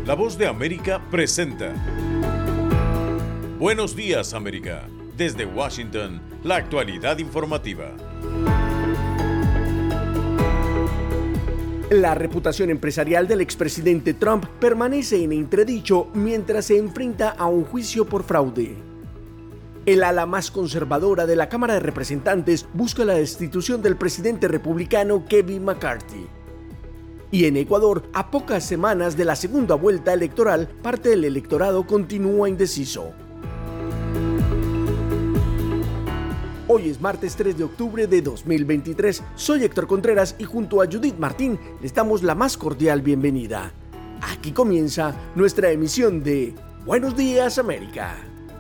La Voz de América presenta Buenos Días, América. Desde Washington, la actualidad informativa. La reputación empresarial del expresidente Trump permanece en entredicho mientras se enfrenta a un juicio por fraude. El ala más conservadora de la Cámara de Representantes busca la destitución del presidente republicano Kevin McCarthy. Y en Ecuador, a pocas semanas de la segunda vuelta electoral, parte del electorado continúa indeciso. Hoy es martes 3 de octubre de 2023. Soy Héctor Contreras y junto a Judith Martín les damos la más cordial bienvenida. Aquí comienza nuestra emisión de Buenos Días, América.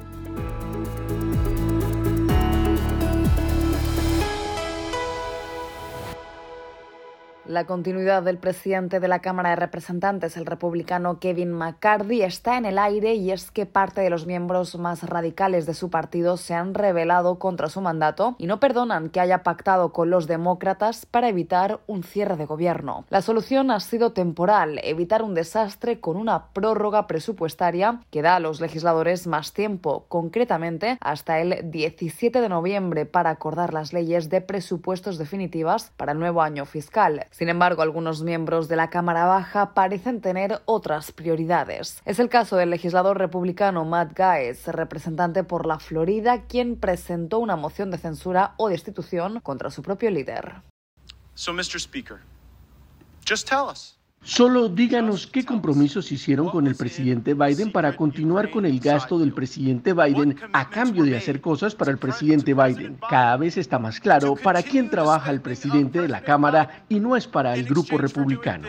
La continuidad del presidente de la Cámara de Representantes, el republicano Kevin McCarthy, está en el aire y es que parte de los miembros más radicales de su partido se han rebelado contra su mandato y no perdonan que haya pactado con los demócratas para evitar un cierre de gobierno. La solución ha sido temporal, evitar un desastre con una prórroga presupuestaria que da a los legisladores más tiempo, concretamente hasta el 17 de noviembre para acordar las leyes de presupuestos definitivas para el nuevo año fiscal. Sin embargo, algunos miembros de la Cámara Baja parecen tener otras prioridades. Es el caso del legislador republicano Matt Gaetz, representante por la Florida, quien presentó una moción de censura o destitución contra su propio líder. So, Mr. Speaker, just tell us. Solo díganos qué compromisos hicieron con el presidente Biden para continuar con el gasto del presidente Biden a cambio de hacer cosas para el presidente Biden. Cada vez está más claro para quién trabaja el presidente de la Cámara y no es para el grupo republicano.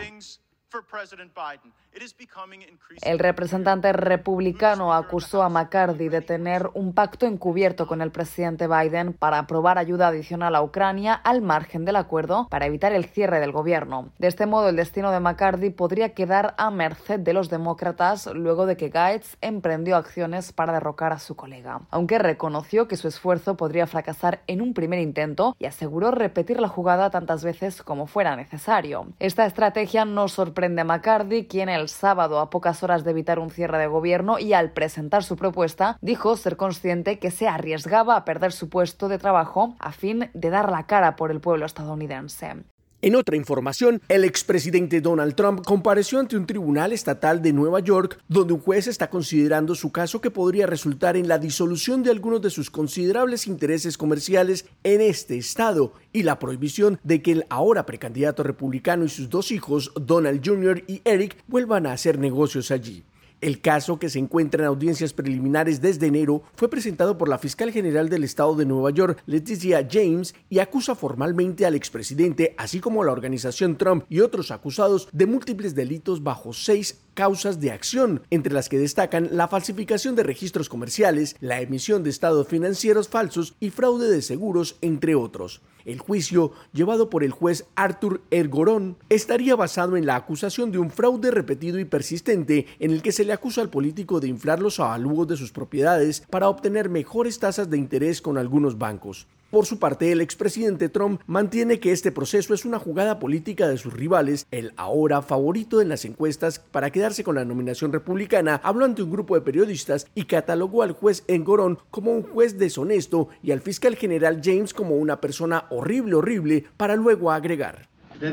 El representante republicano acusó a McCarthy de tener un pacto encubierto con el presidente Biden para aprobar ayuda adicional a Ucrania al margen del acuerdo para evitar el cierre del gobierno. De este modo, el destino de McCarthy podría quedar a merced de los demócratas luego de que Gaetz emprendió acciones para derrocar a su colega. Aunque reconoció que su esfuerzo podría fracasar en un primer intento y aseguró repetir la jugada tantas veces como fuera necesario. Esta estrategia no sorprende a McCarthy, quien el sábado, a pocas horas de evitar un cierre de gobierno y al presentar su propuesta, dijo ser consciente que se arriesgaba a perder su puesto de trabajo a fin de dar la cara por el pueblo estadounidense. En otra información, el expresidente Donald Trump compareció ante un tribunal estatal de Nueva York, donde un juez está considerando su caso que podría resultar en la disolución de algunos de sus considerables intereses comerciales en este estado y la prohibición de que el ahora precandidato republicano y sus dos hijos, Donald Jr. y Eric, vuelvan a hacer negocios allí. El caso, que se encuentra en audiencias preliminares desde enero, fue presentado por la fiscal general del estado de Nueva York, Letitia James, y acusa formalmente al expresidente, así como a la organización Trump y otros acusados de múltiples delitos bajo 6 causas de acción, entre las que destacan la falsificación de registros comerciales, la emisión de estados financieros falsos y fraude de seguros, entre otros. El juicio, llevado por el juez Arthur Engoron, estaría basado en la acusación de un fraude repetido y persistente en el que se le acusa al político de inflar los avalúos de sus propiedades para obtener mejores tasas de interés con algunos bancos. Por su parte, el expresidente Trump mantiene que este proceso es una jugada política de sus rivales. El ahora favorito en las encuestas para quedarse con la nominación republicana habló ante un grupo de periodistas y catalogó al juez Engoron como un juez deshonesto y al fiscal general James como una persona horrible, para luego agregar: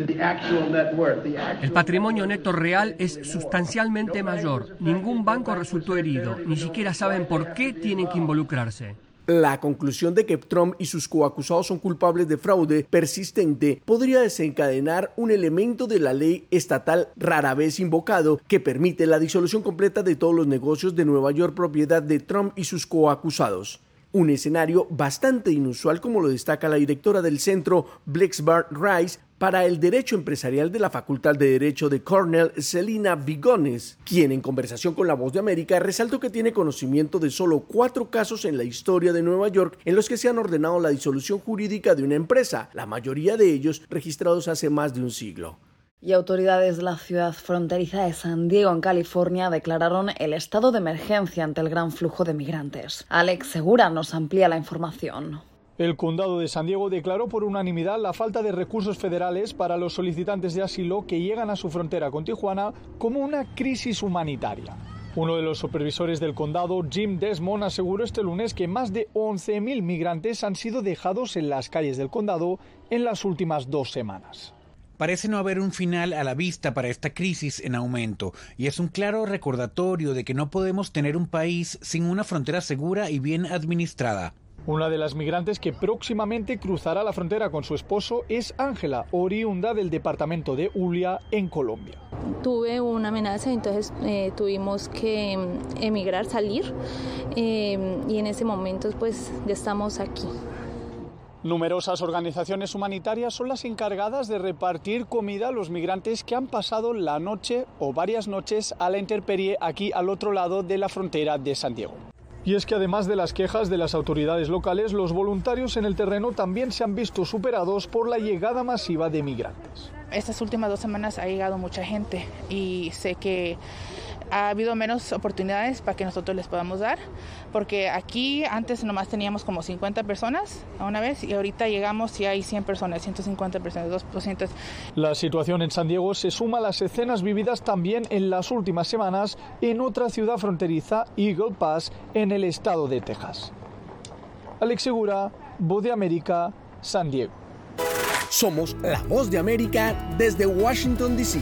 El patrimonio neto real es sustancialmente mayor. Ningún banco resultó herido. Ni siquiera saben por qué tienen que involucrarse. La conclusión de que Trump y sus coacusados son culpables de fraude persistente podría desencadenar un elemento de la ley estatal rara vez invocado que permite la disolución completa de todos los negocios de Nueva York propiedad de Trump y sus coacusados. Un escenario bastante inusual, como lo destaca la directora del centro Blexbart Rice para el Derecho Empresarial de la Facultad de Derecho de Cornell, Celina Vigones, quien en conversación con La Voz de América resaltó que tiene conocimiento de solo 4 casos en la historia de Nueva York en los que se han ordenado la disolución jurídica de una empresa, la mayoría de ellos registrados hace más de un siglo. Y autoridades de la ciudad fronteriza de San Diego, en California, declararon el estado de emergencia ante el gran flujo de migrantes. Alex Segura nos amplía la información. El condado de San Diego declaró por unanimidad la falta de recursos federales para los solicitantes de asilo que llegan a su frontera con Tijuana como una crisis humanitaria. Uno de los supervisores del condado, Jim Desmond, aseguró este lunes que más de 11.000 migrantes han sido dejados en las calles del condado en las últimas 2 semanas. Parece no haber un final a la vista para esta crisis en aumento, y es un claro recordatorio de que no podemos tener un país sin una frontera segura y bien administrada. Una de las migrantes que próximamente cruzará la frontera con su esposo es Ángela, oriunda del departamento de Huila, en Colombia. Tuve una amenaza, entonces tuvimos que emigrar, salir, y en ese momento pues ya estamos aquí. Numerosas organizaciones humanitarias son las encargadas de repartir comida a los migrantes que han pasado la noche o varias noches a la intemperie aquí al otro lado de la frontera de San Diego. Y es que además de las quejas de las autoridades locales, los voluntarios en el terreno también se han visto superados por la llegada masiva de migrantes. Estas últimas 2 semanas ha llegado mucha gente y sé que ha habido menos oportunidades para que nosotros les podamos dar, porque aquí antes nomás teníamos como 50 personas a una vez y ahorita llegamos y hay 100 personas, 150 personas, 200. La situación en San Diego se suma a las escenas vividas también en las últimas semanas en otra ciudad fronteriza, Eagle Pass, en el estado de Texas. Alex Segura, Voz de América, San Diego. Somos la Voz de América desde Washington, D.C.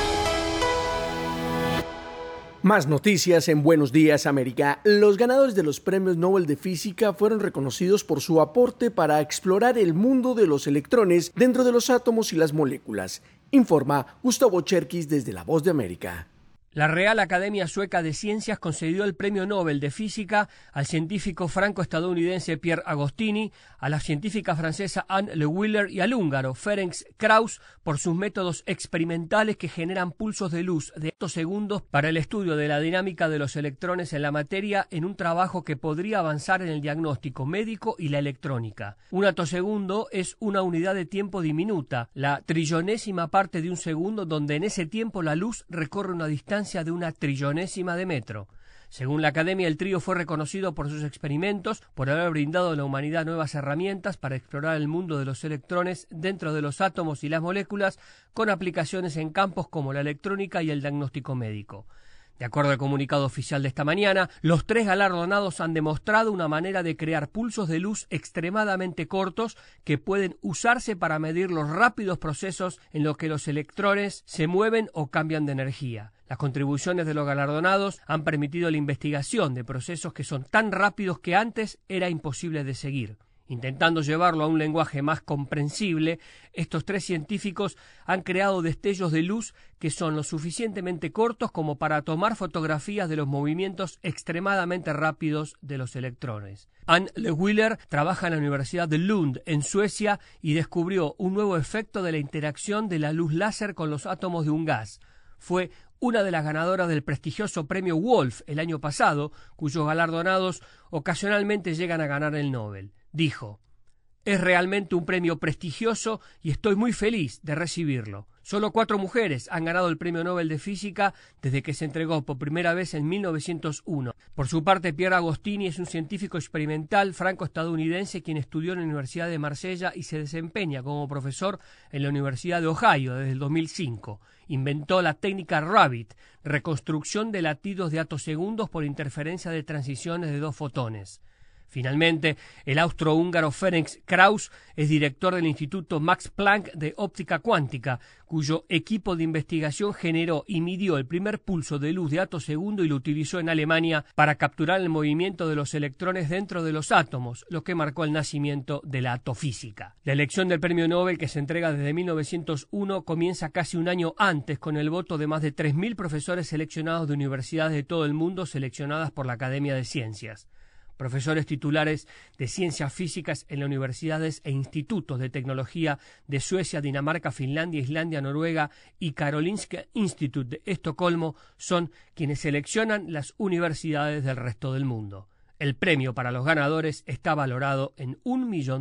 Más noticias en Buenos Días América. Los ganadores de los premios Nobel de Física fueron reconocidos por su aporte para explorar el mundo de los electrones dentro de los átomos y las moléculas. Informa Gustavo Cherkis desde La Voz de América. La Real Academia Sueca de Ciencias concedió el Premio Nobel de Física al científico franco-estadounidense Pierre Agostini, a la científica francesa Anne Le Wheeler y al húngaro Ferenc Krausz por sus métodos experimentales que generan pulsos de luz de 8 segundos para el estudio de la dinámica de los electrones en la materia en un trabajo que podría avanzar en el diagnóstico médico y la electrónica. Un atosegundo es una unidad de tiempo diminuta, la trillonésima parte de un segundo, donde en ese tiempo la luz recorre una distancia de una trillonésima de metro. Según la Academia, el trío fue reconocido por sus experimentos, por haber brindado a la humanidad nuevas herramientas para explorar el mundo de los electrones dentro de los átomos y las moléculas, con aplicaciones en campos como la electrónica y el diagnóstico médico. De acuerdo al comunicado oficial de esta mañana, los 3 galardonados han demostrado una manera de crear pulsos de luz extremadamente cortos que pueden usarse para medir los rápidos procesos en los que los electrones se mueven o cambian de energía. Las contribuciones de los galardonados han permitido la investigación de procesos que son tan rápidos que antes era imposible de seguir. Intentando llevarlo a un lenguaje más comprensible, estos 3 científicos han creado destellos de luz que son lo suficientemente cortos como para tomar fotografías de los movimientos extremadamente rápidos de los electrones. Anne Le Wheeler trabaja en la Universidad de Lund, en Suecia, y descubrió un nuevo efecto de la interacción de la luz láser con los átomos de un gas. Fue una de las ganadoras del prestigioso premio Wolf el año pasado, cuyos galardonados ocasionalmente llegan a ganar el Nobel. Dijo: «Es realmente un premio prestigioso y estoy muy feliz de recibirlo. Solo 4 mujeres han ganado el Premio Nobel de Física desde que se entregó por primera vez en 1901. Por su parte, Pierre Agostini es un científico experimental franco-estadounidense quien estudió en la Universidad de Marsella y se desempeña como profesor en la Universidad de Ohio desde el 2005. Inventó la técnica Rabbit, reconstrucción de latidos de atosegundos por interferencia de transiciones de 2 fotones. Finalmente, el austrohúngaro Ferenc Krausz es director del Instituto Max Planck de Óptica Cuántica, cuyo equipo de investigación generó y midió el primer pulso de luz de atosegundo y lo utilizó en Alemania para capturar el movimiento de los electrones dentro de los átomos, lo que marcó el nacimiento de la atofísica. La elección del Premio Nobel, que se entrega desde 1901, comienza casi un año antes con el voto de más de 3.000 profesores seleccionados de universidades de todo el mundo seleccionadas por la Academia de Ciencias. Profesores titulares de ciencias físicas en las universidades e institutos de tecnología de Suecia, Dinamarca, Finlandia, Islandia, Noruega y Karolinska Institute de Estocolmo son quienes seleccionan las universidades del resto del mundo. El premio para los ganadores está valorado en $1 millón.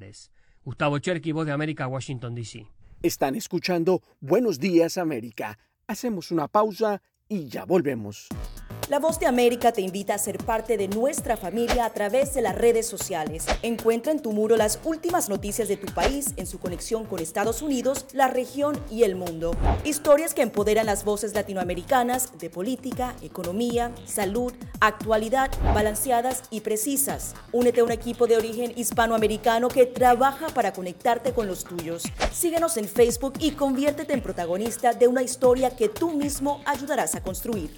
Gustavo Cherkis, Voz de América, Washington, D.C. Están escuchando Buenos Días América. Hacemos una pausa y ya volvemos. La Voz de América te invita a ser parte de nuestra familia a través de las redes sociales. Encuentra en tu muro las últimas noticias de tu país en su conexión con Estados Unidos, la región y el mundo. Historias que empoderan las voces latinoamericanas de política, economía, salud, actualidad, balanceadas y precisas. Únete a un equipo de origen hispanoamericano que trabaja para conectarte con los tuyos. Síguenos en Facebook y conviértete en protagonista de una historia que tú mismo ayudarás a construir.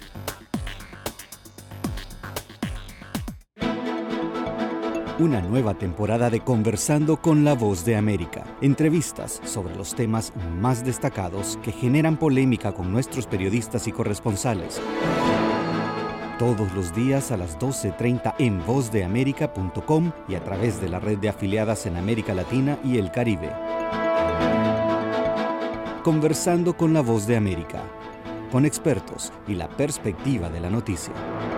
Una nueva temporada de Conversando con la Voz de América. Entrevistas sobre los temas más destacados que generan polémica con nuestros periodistas y corresponsales. Todos los días a las 12:30 en vozdeamerica.com y a través de la red de afiliadas en América Latina y el Caribe. Conversando con la Voz de América, con expertos y la perspectiva de la noticia.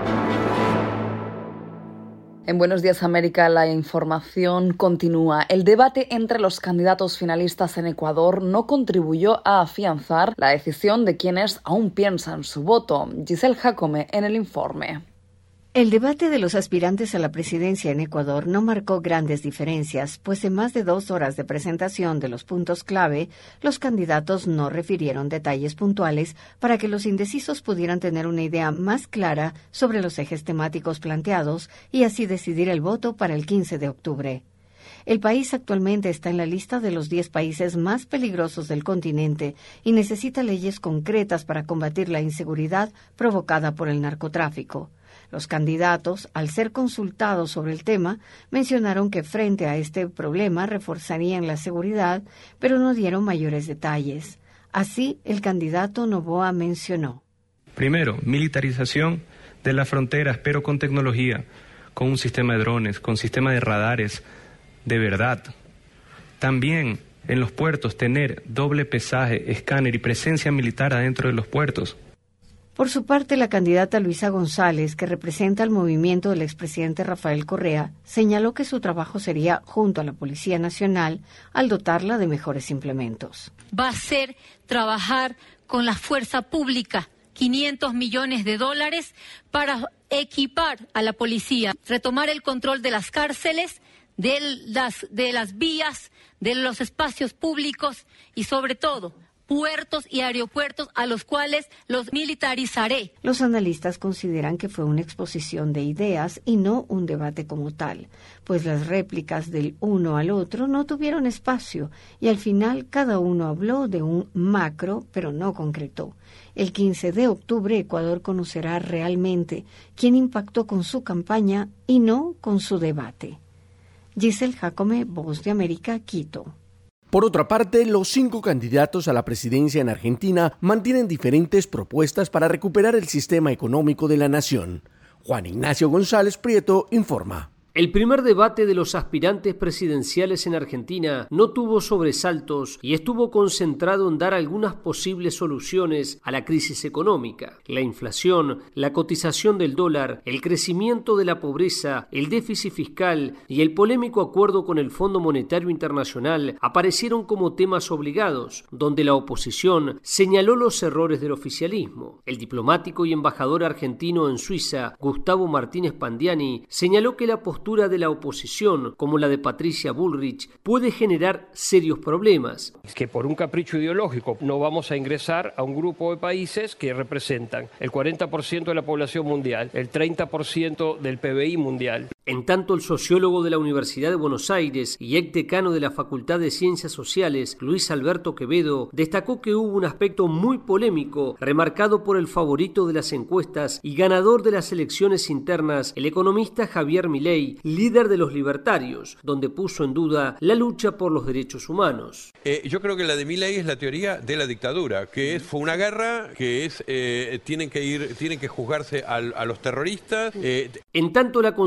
En Buenos Días América la información continúa. El debate entre los candidatos finalistas en Ecuador no contribuyó a afianzar la decisión de quienes aún piensan su voto. Giselle Jacome en el informe. El debate de los aspirantes a la presidencia en Ecuador no marcó grandes diferencias, pues en más de 2 horas de presentación de los puntos clave, los candidatos no refirieron detalles puntuales para que los indecisos pudieran tener una idea más clara sobre los ejes temáticos planteados y así decidir el voto para el 15 de octubre. El país actualmente está en la lista de los 10 países más peligrosos del continente y necesita leyes concretas para combatir la inseguridad provocada por el narcotráfico. Los candidatos, al ser consultados sobre el tema, mencionaron que frente a este problema reforzarían la seguridad, pero no dieron mayores detalles. Así, el candidato Noboa mencionó. Primero, militarización de las fronteras, pero con tecnología, con un sistema de drones, con sistema de radares de verdad. También en los puertos tener doble pesaje, escáner y presencia militar adentro de los puertos. Por su parte, la candidata Luisa González, que representa el movimiento del expresidente Rafael Correa, señaló que su trabajo sería junto a la Policía Nacional al dotarla de mejores implementos. Va a ser trabajar con la fuerza pública, $500 millones para equipar a la policía, retomar el control de las cárceles, de las vías, de los espacios públicos y sobre todo puertos y aeropuertos a los cuales los militarizaré. Los analistas consideran que fue una exposición de ideas y no un debate como tal, pues las réplicas del uno al otro no tuvieron espacio y al final cada uno habló de un macro, pero no concretó. El 15 de octubre Ecuador conocerá realmente quién impactó con su campaña y no con su debate. Giselle Jacome, Voz de América, Quito. Por otra parte, los 5 candidatos a la presidencia en Argentina mantienen diferentes propuestas para recuperar el sistema económico de la nación. Juan Ignacio González Prieto informa. El primer debate de los aspirantes presidenciales en Argentina no tuvo sobresaltos y estuvo concentrado en dar algunas posibles soluciones a la crisis económica. La inflación, la cotización del dólar, el crecimiento de la pobreza, el déficit fiscal y el polémico acuerdo con el Fondo Monetario Internacional aparecieron como temas obligados, donde la oposición señaló los errores del oficialismo. El diplomático y embajador argentino en Suiza, Gustavo Martínez Pandiani, señaló que la postura de la oposición, como la de Patricia Bullrich, puede generar serios problemas. Es que por un capricho ideológico no vamos a ingresar a un grupo de países que representan el 40% de la población mundial, el 30% del PBI mundial. En tanto, el sociólogo de la Universidad de Buenos Aires y ex decano de la Facultad de Ciencias Sociales, Luis Alberto Quevedo, destacó que hubo un aspecto muy polémico, remarcado por el favorito de las encuestas y ganador de las elecciones internas, el economista Javier Milei, líder de los libertarios, donde puso en duda la lucha por los derechos humanos. Yo creo que la de Milei es la teoría de la dictadura, que fue una guerra, que tienen que juzgarse a los terroristas. En tanto, la consultora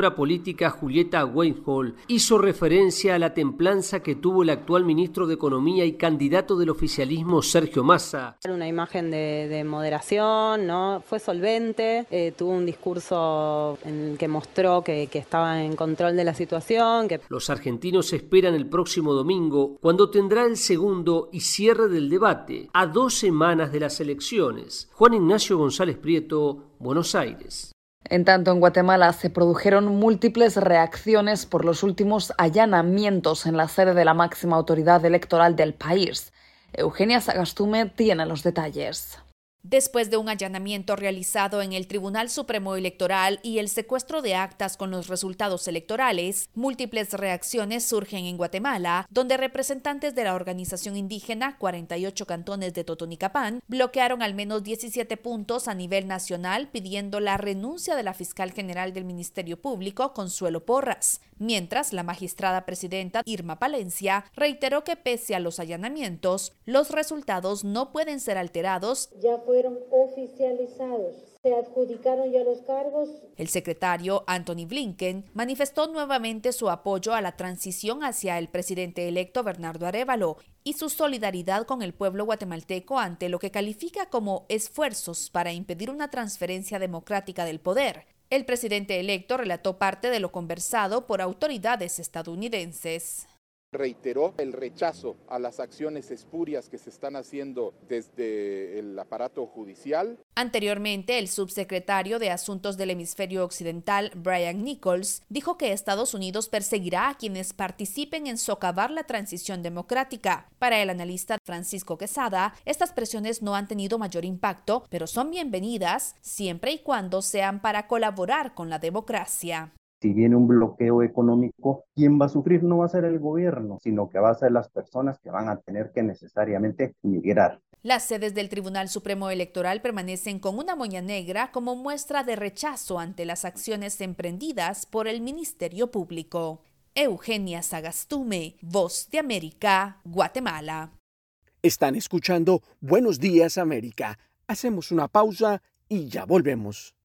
consultora política Julieta Weinhold hizo referencia a la templanza que tuvo el actual ministro de Economía y candidato del oficialismo Sergio Massa. Una imagen de moderación, ¿no? Fue solvente, tuvo un discurso en el que mostró que estaba en control de la situación. Los argentinos esperan el próximo domingo, cuando tendrá el segundo y cierre del debate, a 2 semanas de las elecciones. Juan Ignacio González Prieto, Buenos Aires. En tanto, en Guatemala se produjeron múltiples reacciones por los últimos allanamientos en la sede de la máxima autoridad electoral del país. Eugenia Sagastume tiene los detalles. Después de un allanamiento realizado en el Tribunal Supremo Electoral y el secuestro de actas con los resultados electorales, múltiples reacciones surgen en Guatemala, donde representantes de la organización indígena 48 cantones de Totonicapán bloquearon al menos 17 puntos a nivel nacional pidiendo la renuncia de la fiscal general del Ministerio Público, Consuelo Porras, mientras la magistrada presidenta Irma Palencia reiteró que pese a los allanamientos, los resultados no pueden ser alterados. Ya fueron oficializados, se adjudicaron ya los cargos. El secretario Anthony Blinken manifestó nuevamente su apoyo a la transición hacia el presidente electo Bernardo Arévalo y su solidaridad con el pueblo guatemalteco ante lo que califica como esfuerzos para impedir una transferencia democrática del poder. El presidente electo relató parte de lo conversado por autoridades estadounidenses. Reiteró el rechazo a las acciones espurias que se están haciendo desde el aparato judicial. Anteriormente, el subsecretario de Asuntos del Hemisferio Occidental, Brian Nichols, dijo que Estados Unidos perseguirá a quienes participen en socavar la transición democrática. Para el analista Francisco Quesada, estas presiones no han tenido mayor impacto, pero son bienvenidas siempre y cuando sean para colaborar con la democracia. Si viene un bloqueo económico, quien va a sufrir no va a ser el gobierno, sino que va a ser las personas que van a tener que necesariamente migrar. Las sedes del Tribunal Supremo Electoral permanecen con una moña negra como muestra de rechazo ante las acciones emprendidas por el Ministerio Público. Eugenia Sagastume, Voz de América, Guatemala. Están escuchando Buenos Días América. Hacemos una pausa y ya volvemos.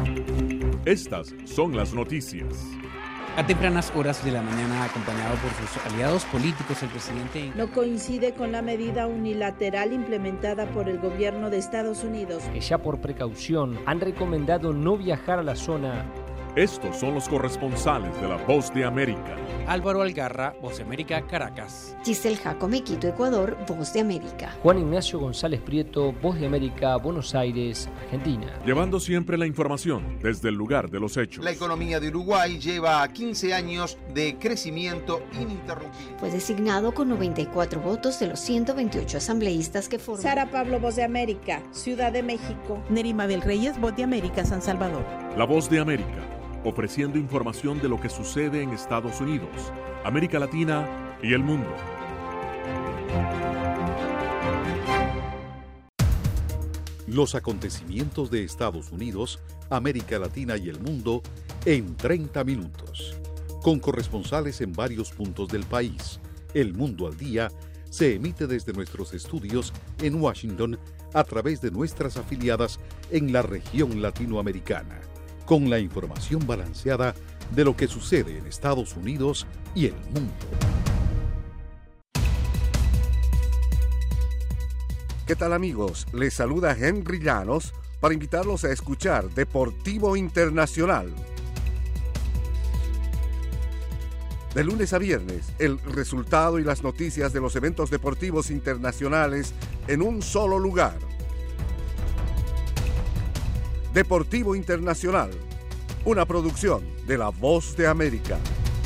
Estas son las noticias. A tempranas horas de la mañana, acompañado por sus aliados políticos, el presidente no coincide con la medida unilateral implementada por el gobierno de Estados Unidos, que ya por precaución han recomendado no viajar a la zona. Estos son los corresponsales de La Voz de América. Álvaro Algarra, Voz de América, Caracas. Giselle Jacome, Quito, Ecuador, Voz de América. Juan Ignacio González Prieto, Voz de América, Buenos Aires, Argentina. Llevando siempre la información desde el lugar de los hechos. La economía de Uruguay lleva 15 años de crecimiento ininterrumpido. Fue designado con 94 votos de los 128 asambleístas que forman. Sara Pablo, Voz de América, Ciudad de México. Nerimabel Reyes, Voz de América, San Salvador. La Voz de América, ofreciendo información de lo que sucede en Estados Unidos, América Latina y el mundo. Los acontecimientos de Estados Unidos, América Latina y el mundo en 30 minutos. Con corresponsales en varios puntos del país. El Mundo al Día se emite desde nuestros estudios en Washington a través de nuestras afiliadas en la región latinoamericana, con la información balanceada de lo que sucede en Estados Unidos y el mundo. ¿Qué tal, amigos? Les saluda Henry Llanos para invitarlos a escuchar Deportivo Internacional. De lunes a viernes, el resultado y las noticias de los eventos deportivos internacionales en un solo lugar. Deportivo Internacional, una producción de La Voz de América.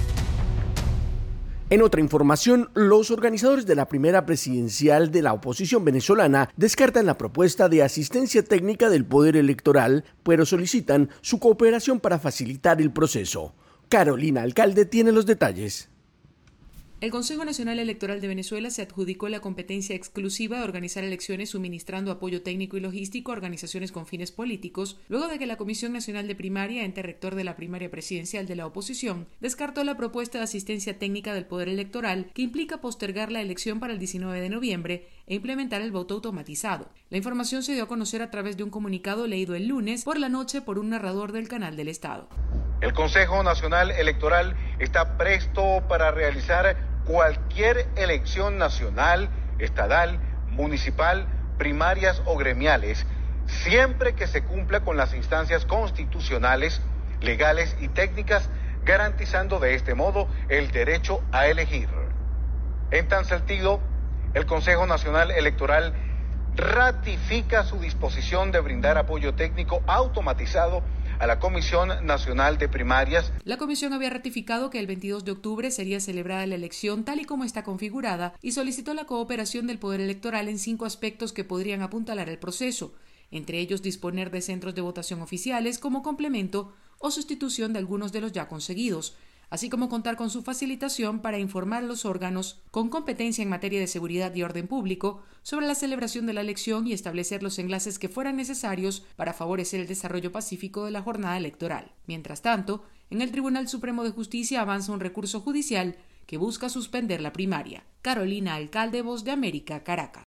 En otra información, los organizadores de la primera presidencial de la oposición venezolana descartan la propuesta de asistencia técnica del Poder Electoral, pero solicitan su cooperación para facilitar el proceso. Carolina Alcalde tiene los detalles. El Consejo Nacional Electoral de Venezuela se adjudicó la competencia exclusiva de organizar elecciones suministrando apoyo técnico y logístico a organizaciones con fines políticos, luego de que la Comisión Nacional de Primaria, ente rector de la primaria presidencial de la oposición, descartó la propuesta de asistencia técnica del Poder Electoral que implica postergar la elección para el 19 de noviembre e implementar el voto automatizado. La información se dio a conocer a través de un comunicado leído el lunes por la noche por un narrador del Canal del Estado. El Consejo Nacional Electoral está presto para realizar cualquier elección nacional, estatal, municipal, primarias o gremiales, siempre que se cumpla con las instancias constitucionales, legales y técnicas, garantizando de este modo el derecho a elegir. En tal sentido, el Consejo Nacional Electoral ratifica su disposición de brindar apoyo técnico automatizado a la Comisión Nacional de Primarias. La comisión había ratificado que el 22 de octubre sería celebrada la elección tal y como está configurada y solicitó la cooperación del Poder Electoral en 5 aspectos que podrían apuntalar el proceso, entre ellos disponer de centros de votación oficiales como complemento o sustitución de algunos de los ya conseguidos, así como contar con su facilitación para informar a los órganos con competencia en materia de seguridad y orden público sobre la celebración de la elección y establecer los enlaces que fueran necesarios para favorecer el desarrollo pacífico de la jornada electoral. Mientras tanto, en el Tribunal Supremo de Justicia avanza un recurso judicial que busca suspender la primaria. Carolina Alcalde, Voz de América, Caracas.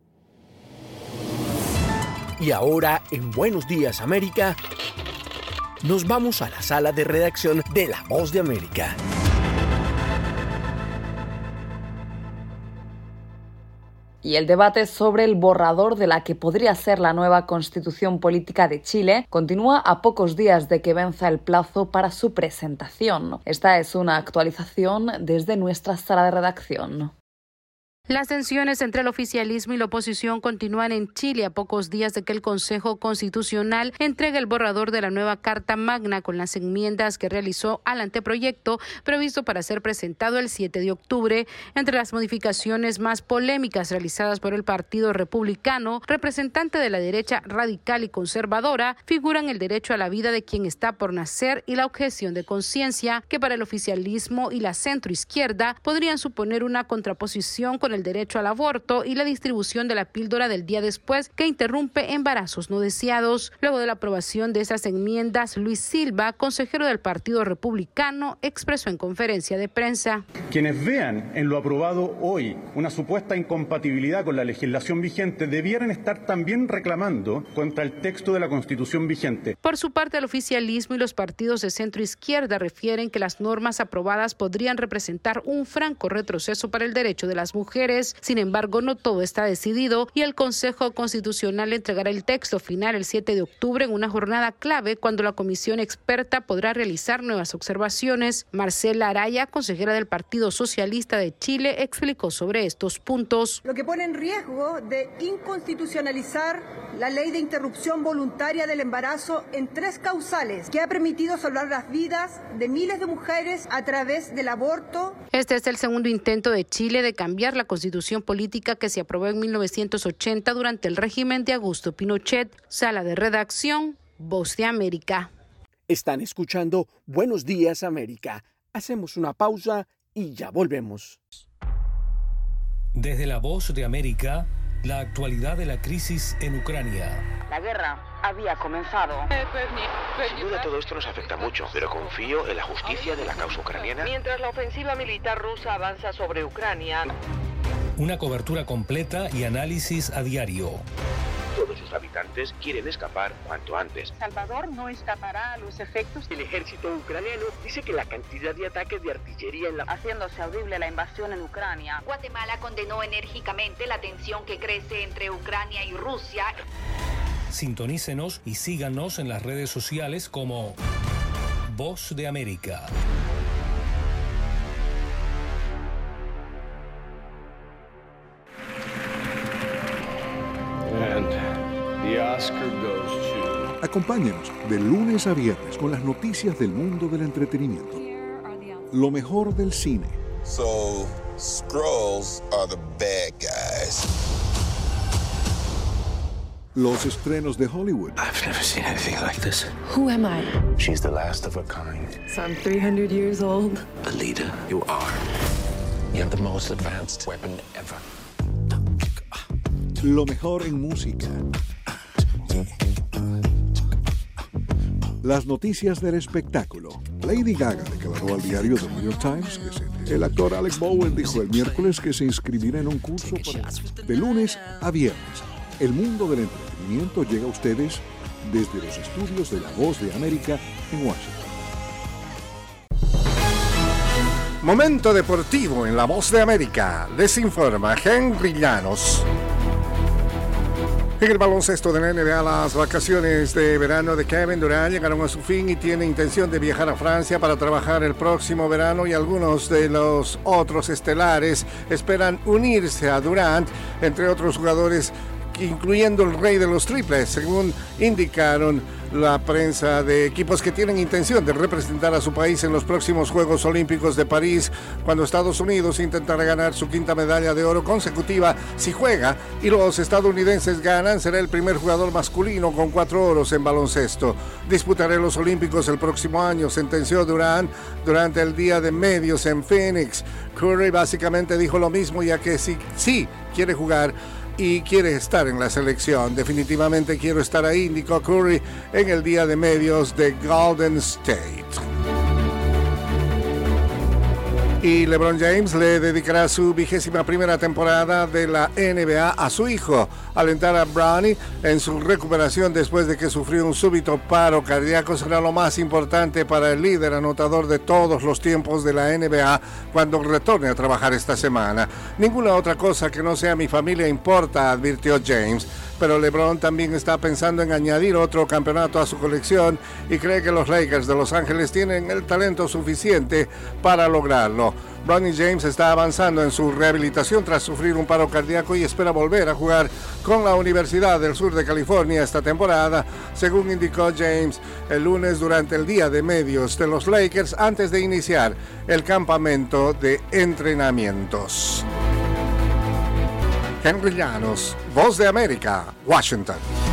Y ahora, en Buenos Días América, nos vamos a la sala de redacción de La Voz de América. Y el debate sobre el borrador de la que podría ser la nueva Constitución Política de Chile continúa a pocos días de que venza el plazo para su presentación. Esta es una actualización desde nuestra sala de redacción. Las tensiones entre el oficialismo y la oposición continúan en Chile a pocos días de que el Consejo Constitucional entregue el borrador de la nueva Carta Magna con las enmiendas que realizó al anteproyecto previsto para ser presentado el 7 de octubre. Entre las modificaciones más polémicas realizadas por el Partido Republicano, representante de la derecha radical y conservadora, figuran el derecho a la vida de quien está por nacer y la objeción de conciencia, que para el oficialismo y la centroizquierda podrían suponer una contraposición con el derecho al aborto y la distribución de la píldora del día después que interrumpe embarazos no deseados. Luego de la aprobación de esas enmiendas, Luis Silva, consejero del Partido Republicano, expresó en conferencia de prensa: quienes vean en lo aprobado hoy una supuesta incompatibilidad con la legislación vigente debieran estar también reclamando contra el texto de la Constitución vigente. Por su parte, el oficialismo y los partidos de centro izquierda refieren que las normas aprobadas podrían representar un franco retroceso para el derecho de las mujeres. Sin embargo, no todo está decidido y el Consejo Constitucional entregará el texto final el 7 de octubre en una jornada clave cuando la comisión experta podrá realizar nuevas observaciones. Marcela Araya, consejera del Partido Socialista de Chile, explicó sobre estos puntos. Lo que pone en riesgo de inconstitucionalizar la ley de interrupción voluntaria del embarazo en 3 causales que ha permitido salvar las vidas de miles de mujeres a través del aborto. Este es el segundo intento de Chile de cambiar la Constitución política que se aprobó en 1980 durante el régimen de Augusto Pinochet. Sala de redacción, Voz de América. Están escuchando Buenos Días América. Hacemos una pausa y ya volvemos. Desde la Voz de América, la actualidad de la crisis en Ucrania. La guerra había comenzado. Sin duda todo esto nos afecta mucho, pero confío en la justicia de la causa ucraniana. Mientras la ofensiva militar rusa avanza sobre Ucrania. Una cobertura completa y análisis a diario. Todos sus habitantes quieren escapar cuanto antes. Salvador no escapará a los efectos. El ejército ucraniano dice que la cantidad de ataques de artillería en la... haciéndose audible la invasión en Ucrania. Guatemala condenó enérgicamente la tensión que crece entre Ucrania y Rusia. Sintonícenos y síganos en las redes sociales como Voz de América. Acompáñenos de lunes a viernes con las noticias del mundo del entretenimiento. Lo mejor del cine. So, Skrulls are the bad guys. Los estrenos de Hollywood. I've never seen anything like this. Who am I? She's the last of her kind. So I'm 300 years old. Alita, you are. You have the most advanced weapon ever. Lo mejor en música. Las noticias del espectáculo. Lady Gaga declaró al diario The New York Times que el actor Alec Bowen dijo el miércoles que se inscribirá en un curso de lunes a viernes. El mundo del entretenimiento llega a ustedes desde los estudios de La Voz de América en Washington. Momento deportivo en La Voz de América. Les informa Henry Llanos. En el baloncesto de la NBA, las vacaciones de verano de Kevin Durant llegaron a su fin y tiene intención de viajar a Francia para trabajar el próximo verano, y algunos de los otros estelares esperan unirse a Durant, entre otros jugadores, incluyendo el rey de los triples, según indicaron la prensa de equipos que tienen intención de representar a su país en los próximos Juegos Olímpicos de París, cuando Estados Unidos intentará ganar su quinta medalla de oro consecutiva. Si juega y los estadounidenses ganan, será el primer jugador masculino con 4 oros en baloncesto. Disputaré los Olímpicos el próximo año, sentenció Durant durante el Día de Medios en Phoenix. Curry básicamente dijo lo mismo, ya que sí quiere jugar y quiere estar en la selección. Definitivamente quiero estar ahí, indicó Curry en el Día de Medios de Golden State. Y LeBron James le dedicará su 21ª temporada de la NBA a su hijo. Alentar a Bronny en su recuperación después de que sufrió un súbito paro cardíaco será lo más importante para el líder anotador de todos los tiempos de la NBA cuando retorne a trabajar esta semana. Ninguna otra cosa que no sea mi familia importa, advirtió James. Pero LeBron también está pensando en añadir otro campeonato a su colección y cree que los Lakers de Los Ángeles tienen el talento suficiente para lograrlo. Bronny James está avanzando en su rehabilitación tras sufrir un paro cardíaco y espera volver a jugar con la Universidad del Sur de California esta temporada, según indicó James el lunes durante el Día de Medios de los Lakers antes de iniciar el campamento de entrenamientos. Henry Llanos, Voz de América, Washington.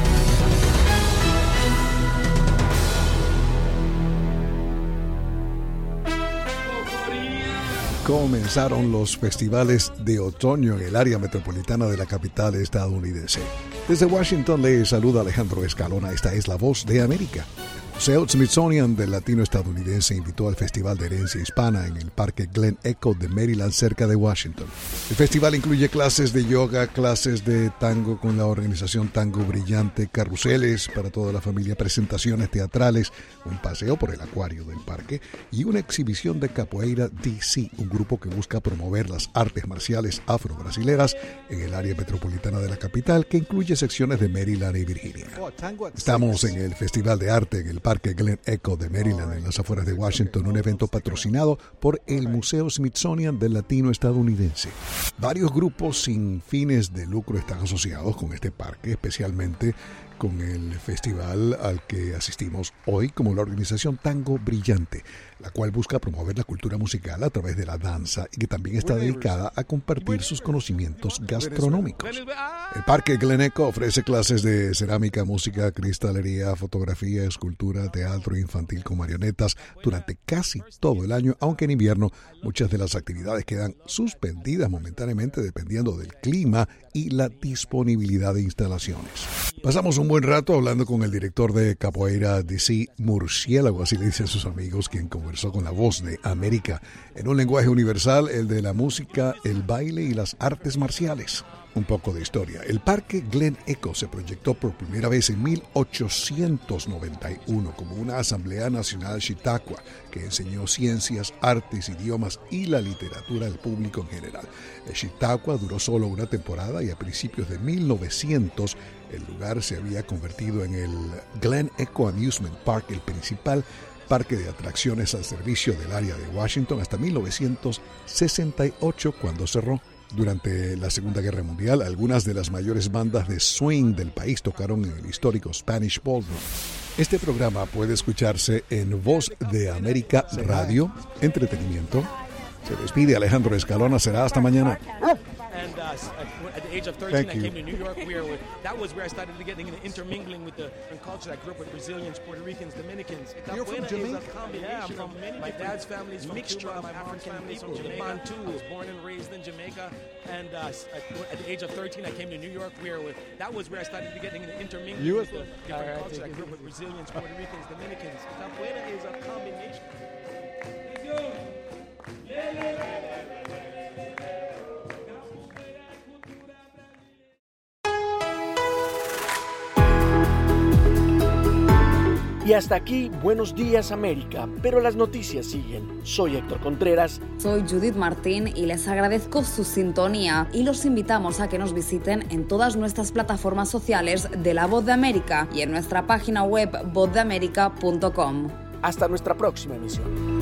Comenzaron los festivales de otoño en el área metropolitana de la capital estadounidense. Desde Washington le saluda Alejandro Escalona. Esta es La Voz de América. El Museo Smithsonian del Latino estadounidense invitó al Festival de Herencia Hispana en el Parque Glen Echo de Maryland, cerca de Washington. El festival incluye clases de yoga, clases de tango con la organización Tango Brillante, carruseles para toda la familia, presentaciones teatrales, un paseo por el acuario del parque y una exhibición de capoeira DC, un grupo que busca promover las artes marciales afro-brasileras en el área metropolitana de la capital, que incluye secciones de Maryland y Virginia. Estamos en el Festival de Arte en el Parque Glen Echo de Maryland, en las afueras de Washington, un evento patrocinado por el Museo Smithsonian del Latino estadounidense. Varios grupos sin fines de lucro están asociados con este parque, especialmente con el festival al que asistimos hoy, como la organización Tango Brillante, la cual busca promover la cultura musical a través de la danza y que también está dedicada a compartir sus conocimientos gastronómicos. El Parque Glen Echo ofrece clases de cerámica, música, cristalería, fotografía, escultura, teatro infantil con marionetas durante casi todo el año, aunque en invierno muchas de las actividades quedan suspendidas momentáneamente dependiendo del clima y la disponibilidad de instalaciones. Pasamos un buen rato hablando con el director de Capoeira DC, Murciélago, así le dicen sus amigos, quien conversó con La Voz de América en un lenguaje universal, el de la música, el baile y las artes marciales. Un poco de historia. El Parque Glen Echo se proyectó por primera vez en 1891 como una asamblea nacional Chautauqua que enseñó ciencias, artes, idiomas y la literatura al público en general. El Chautauqua duró solo una temporada y a principios de 1900 el lugar se había convertido en el Glen Echo Amusement Park, el principal parque de atracciones al servicio del área de Washington, hasta 1968, cuando cerró. Durante la Segunda Guerra Mundial, algunas de las mayores bandas de swing del país tocaron en el histórico Spanish Ballroom. Este programa puede escucharse en Voz de América Radio, Entretenimiento. Se despide Alejandro Escalona, será hasta mañana. And at the age of 13, I came to New York. That was where I started getting intermingling with the culture. I grew up with Brazilians, Puerto Ricans, Dominicans. You're from Jamaica? Yeah, I'm from my dad's family is from Cuba, my mom's family is from Jamaica. I was born and raised in Jamaica. And at the age of 13, I came to New York. That was where I started getting intermingling with the different culture. I grew up with Brazilians, Puerto Ricans, Dominicans. Capoeira is a combination. Y hasta aquí, Buenos Días América, pero las noticias siguen. Soy Héctor Contreras. Soy Judith Martín y les agradezco su sintonía y los invitamos a que nos visiten en todas nuestras plataformas sociales de La Voz de América y en nuestra página web vozdeamerica.com. Hasta nuestra próxima emisión.